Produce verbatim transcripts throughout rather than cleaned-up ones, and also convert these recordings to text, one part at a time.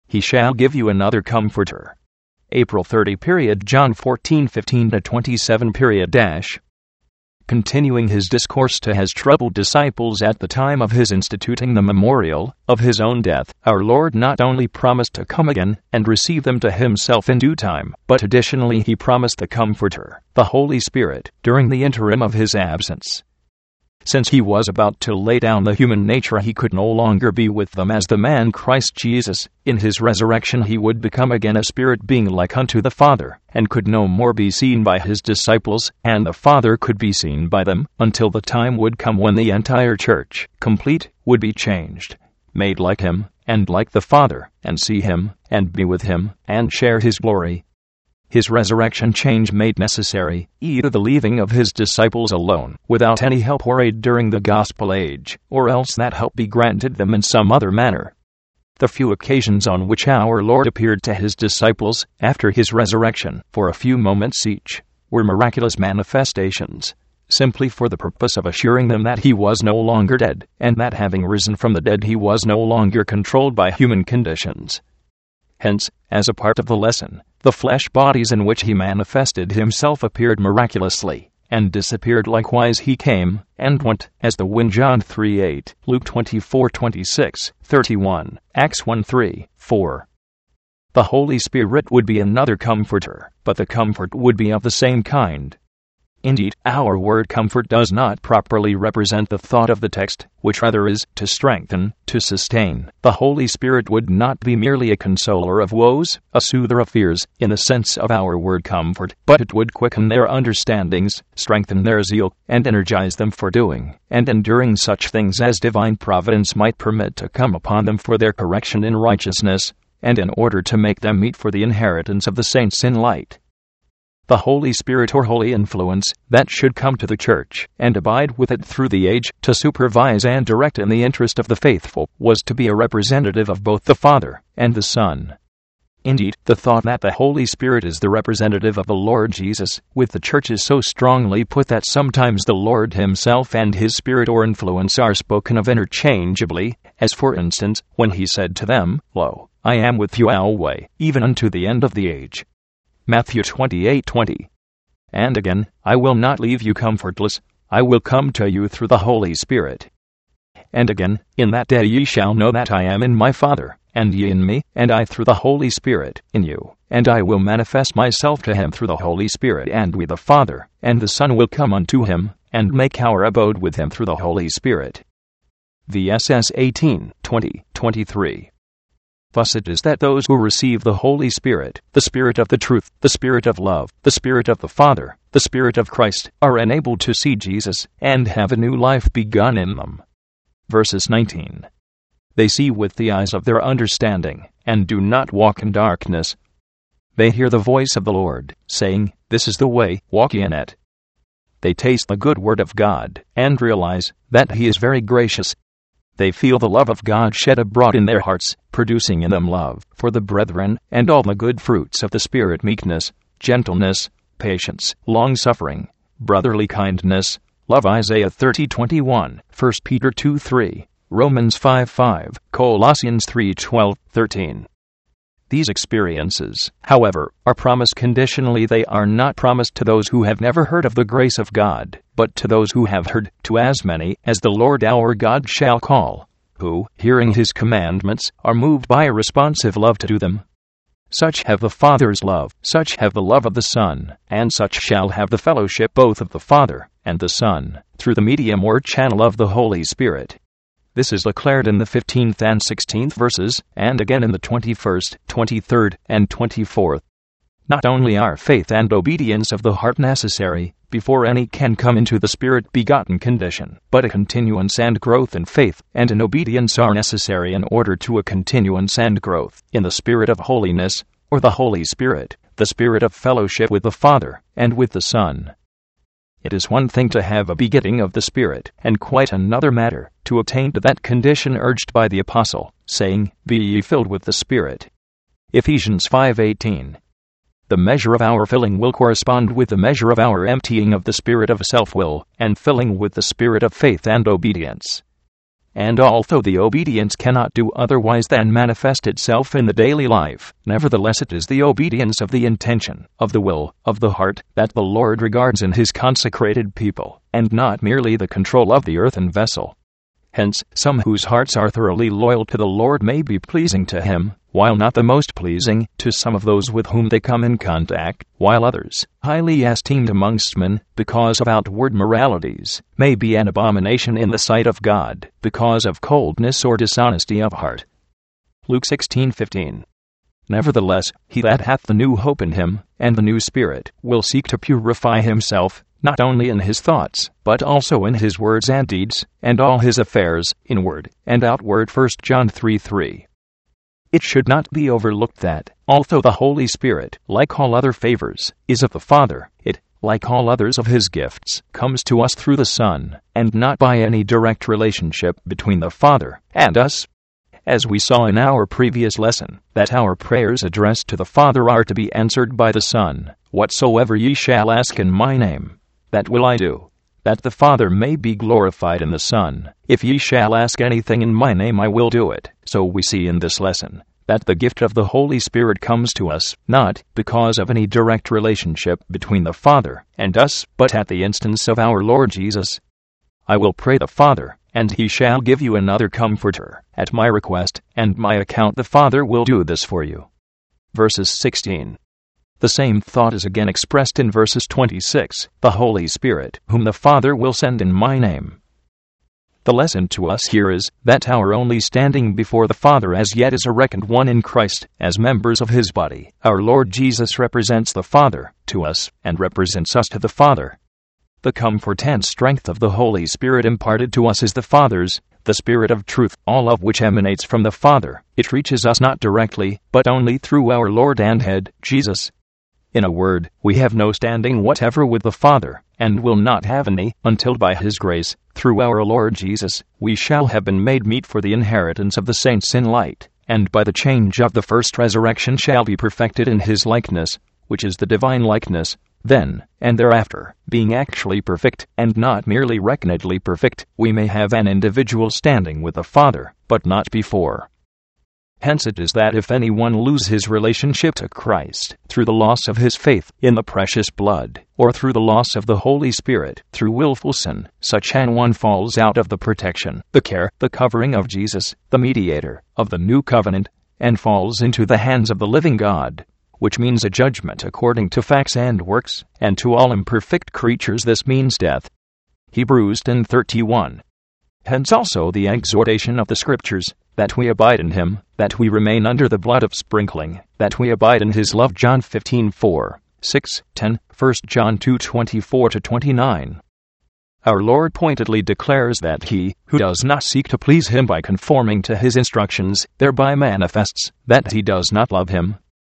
He shall give you another Comforter. April thirtieth, period, John fourteen fifteen to twenty-seven, period, dash. Continuing his discourse to his troubled disciples at the time of his instituting the memorial of his own death, our Lord not only promised to come again and receive them to himself in due time, but additionally he promised the Comforter, the Holy Spirit, during the interim of his absence. Since he was about to lay down the human nature, he could no longer be with them as the man Christ Jesus. In his resurrection he would become again a spirit being like unto the Father, and could no more be seen by his disciples, and the Father could be seen by them, until the time would come when the entire church, complete, would be changed, made like him, and like the Father, and see him, and be with him, and share his glory. His resurrection change made necessary either the leaving of his disciples alone, without any help or aid during the gospel age, or else that help be granted them in some other manner. The few occasions on which our Lord appeared to his disciples, after his resurrection, for a few moments each, were miraculous manifestations, simply for the purpose of assuring them that he was no longer dead, and that having risen from the dead he was no longer controlled by human conditions. Hence, as a part of the lesson, the flesh bodies in which he manifested himself appeared miraculously, and disappeared likewise. He came and went as the wind. John three eight, Luke twenty-four twenty-six, thirty-one, Acts one three, four. The Holy Spirit would be another Comforter, but the comfort would be of the same kind. Indeed, our word comfort does not properly represent the thought of the text, which rather is to strengthen, to sustain. The Holy Spirit would not be merely a consoler of woes, a soother of fears, in the sense of our word comfort, but it would quicken their understandings, strengthen their zeal, and energize them for doing and enduring such things as divine providence might permit to come upon them for their correction in righteousness, and in order to make them meet for the inheritance of the saints in light. The Holy Spirit or holy influence that should come to the church and abide with it through the age to supervise and direct in the interest of the faithful was to be a representative of both the Father and the Son. Indeed, the thought that the Holy Spirit is the representative of the Lord Jesus with the church is so strongly put that sometimes the Lord himself and his Spirit or influence are spoken of interchangeably, as for instance, when he said to them, "Lo, I am with you always, even unto the end of the age." Matthew twenty-eight twenty. And again, "I will not leave you comfortless, I will come to you through the Holy Spirit." And again, "In that day ye shall know that I am in my Father, and ye in me, and I through the Holy Spirit in you, and I will manifest myself to him through the Holy Spirit, and we the Father, and the Son will come unto him, and make our abode with him through the Holy Spirit." V S S eighteen twenty twenty-three. Thus it is that those who receive the Holy Spirit, the Spirit of the truth, the Spirit of love, the Spirit of the Father, the Spirit of Christ, are enabled to see Jesus and have a new life begun in them. Verses nineteen. They see with the eyes of their understanding, and do not walk in darkness. They hear the voice of the Lord, saying, "This is the way, walk in it." They taste the good word of God, and realize that he is very gracious. They feel the love of God shed abroad in their hearts, producing in them love for the brethren, and all the good fruits of the Spirit: meekness, gentleness, patience, long-suffering, brotherly kindness, love. Isaiah thirty twenty-one, First Peter two three, Romans five five, Colossians three twelve, thirteen. These experiences, however, are promised conditionally. They are not promised to those who have never heard of the grace of God, but to those who have heard, to as many as the Lord our God shall call, who, hearing his commandments, are moved by a responsive love to do them. Such have the Father's love, such have the love of the Son, and such shall have the fellowship both of the Father and the Son, through the medium or channel of the Holy Spirit. This is declared in the fifteenth and sixteenth verses, and again in the twenty-first, twenty-third, and twenty-fourth. Not only are faith and obedience of the heart necessary before any can come into the Spirit-begotten condition, but a continuance and growth in faith and in obedience are necessary in order to a continuance and growth in the Spirit of holiness, or the Holy Spirit, the Spirit of fellowship with the Father and with the Son. It is one thing to have a begetting of the Spirit, and quite another matter to attain to that condition urged by the Apostle, saying, "Be ye filled with the Spirit." Ephesians five eighteen. The measure of our filling will correspond with the measure of our emptying of the spirit of self-will, and filling with the spirit of faith and obedience. and although the obedience cannot do otherwise than manifest itself in the daily life, nevertheless it is the obedience of the intention, of the will, of the heart, that the Lord regards in His consecrated people, and not merely the control of the earthen vessel. Hence, some whose hearts are thoroughly loyal to the Lord may be pleasing to Him, while not the most pleasing to some of those with whom they come in contact, while others, highly esteemed amongst men, because of outward moralities, may be an abomination in the sight of God, because of coldness or dishonesty of heart. Luke sixteen fifteen. Nevertheless, he that hath the new hope in Him, and the new Spirit, will seek to purify himself, not only in his thoughts, but also in his words and deeds, and all his affairs, inward and outward. First John three three. It should not be overlooked that, although the Holy Spirit, like all other favors, is of the Father, it, like all others of His gifts, comes to us through the Son, and not by any direct relationship between the Father and us. As we saw in our previous lesson, that our prayers addressed to the Father are to be answered by the Son. Whatsoever ye shall ask in my name, that will I do, that the Father may be glorified in the Son. If ye shall ask anything in my name, I will do it. So we see in this lesson that the gift of the Holy Spirit comes to us, not because of any direct relationship between the Father and us, but at the instance of our Lord Jesus. I will pray the Father, and He shall give you another Comforter, at my request, and my account the Father will do this for you. Verses sixteen. The same thought is again expressed in verses twenty-six, the Holy Spirit, whom the Father will send in my name. The lesson to us here is that our only standing before the Father as yet is a reckoned one in Christ, as members of His body. Our Lord Jesus represents the Father to us, and represents us to the Father. The comfort and strength of the Holy Spirit imparted to us is the Father's, the Spirit of truth, all of which emanates from the Father. It reaches us not directly, but only through our Lord and Head, Jesus. In a word, we have no standing whatever with the Father, and will not have any, until by His grace, through our Lord Jesus, we shall have been made meet for the inheritance of the saints in light, and by the change of the first resurrection shall be perfected in His likeness, which is the divine likeness. Then, and thereafter, being actually perfect, and not merely reckonedly perfect, we may have an individual standing with the Father, but not before. Hence it is that if anyone lose his relationship to Christ, through the loss of his faith in the precious blood, or through the loss of the Holy Spirit, through willful sin, such an one falls out of the protection, the care, the covering of Jesus, the mediator, of the new covenant, and falls into the hands of the living God, which means a judgment according to facts and works, and to all imperfect creatures this means death. Hebrews ten thirty-one. Hence also the exhortation of the Scriptures, that we abide in Him, that we remain under the blood of sprinkling, that we abide in His love. John fifteen four, six, ten, First John two twenty-four to twenty-nine. Our Lord pointedly declares that he who does not seek to please Him by conforming to His instructions, thereby manifests that he does not love Him.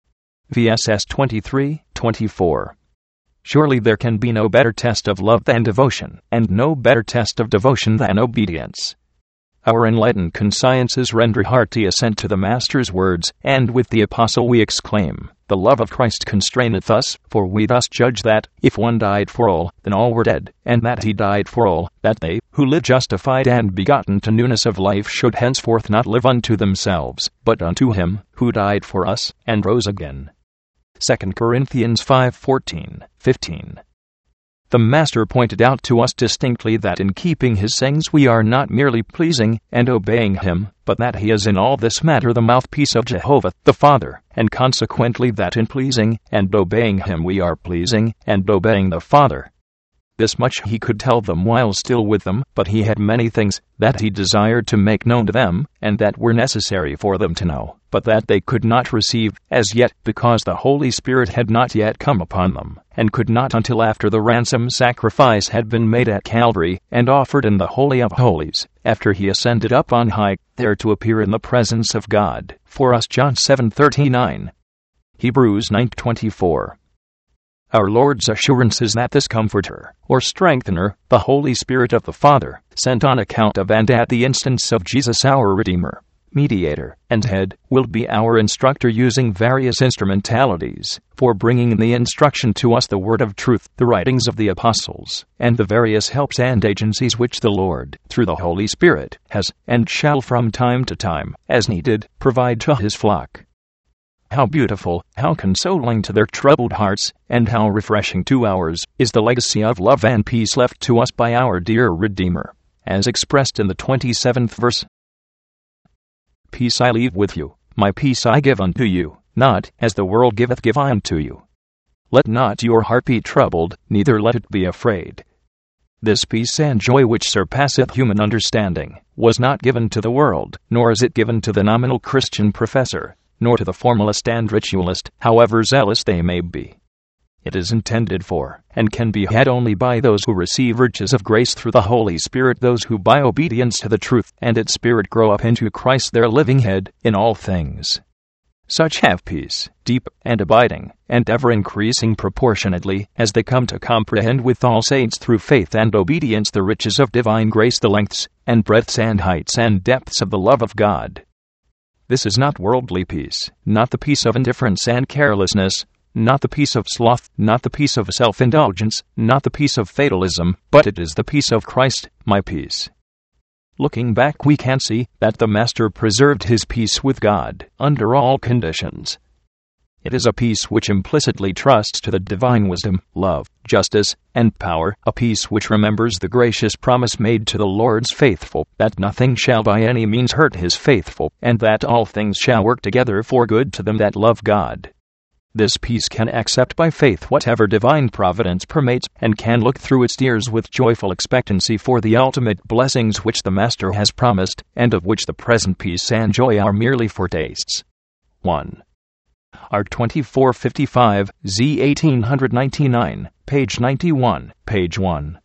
V S S twenty-three twenty-four. Surely there can be no better test of love than devotion, and no better test of devotion than obedience. Our enlightened consciences render hearty assent to the Master's words, and with the Apostle we exclaim, "The love of Christ constraineth us, for we thus judge that, if one died for all, then all were dead, and that He died for all, that they, who live justified and begotten to newness of life, should henceforth not live unto themselves, but unto Him, who died for us, and rose again." Second Corinthians five fourteen, fifteen. The Master pointed out to us distinctly that in keeping His sayings we are not merely pleasing and obeying Him, but that He is in all this matter the mouthpiece of Jehovah, the Father, and consequently that in pleasing and obeying Him we are pleasing and obeying the Father. This much He could tell them while still with them, but He had many things that He desired to make known to them, and that were necessary for them to know, but that they could not receive as yet, because the Holy Spirit had not yet come upon them, and could not until after the ransom sacrifice had been made at Calvary, and offered in the Holy of Holies, after He ascended up on high, there to appear in the presence of God, for us. John seven thirty-nine. Hebrews nine twenty-four. Our Lord's assurance is that this Comforter, or Strengthener, the Holy Spirit of the Father, sent on account of and at the instance of Jesus our Redeemer, mediator, and head, will be our instructor, using various instrumentalities for bringing in the instruction to us, the word of truth, the writings of the apostles, and the various helps and agencies which the Lord, through the Holy Spirit, has, and shall from time to time, as needed, provide to his flock. How beautiful, how consoling to their troubled hearts, and how refreshing to ours, is the legacy of love and peace left to us by our dear Redeemer, as expressed in the twenty-seventh verse. Peace I leave with you, my peace I give unto you, not as the world giveth give I unto you. Let not your heart be troubled, neither let it be afraid. This peace and joy which surpasseth human understanding was not given to the world, nor is it given to the nominal Christian professor, nor to the formalist and ritualist, however zealous they may be. It is intended for, and can be had only by those who receive riches of grace through the Holy Spirit, those who by obedience to the truth and its Spirit grow up into Christ their living head, in all things. Such have peace, deep and abiding, and ever increasing proportionately, as they come to comprehend with all saints through faith and obedience the riches of divine grace, the lengths, and breadths, and heights, and depths of the love of God. This is not worldly peace, not the peace of indifference and carelessness, not the peace of sloth, not the peace of self-indulgence, not the peace of fatalism, but it is the peace of Christ, my peace. Looking back, we can see that the Master preserved his peace with God under all conditions. It is a peace which implicitly trusts to the divine wisdom, love, justice, and power, a peace which remembers the gracious promise made to the Lord's faithful, that nothing shall by any means hurt his faithful, and that all things shall work together for good to them that love God. This peace can accept by faith whatever divine providence permits, and can look through its tears with joyful expectancy for the ultimate blessings which the Master has promised, and of which the present peace and joy are merely foretastes. one. R twenty-four fifty-five, Z eighteen ninety-nine, page ninety-one, page one.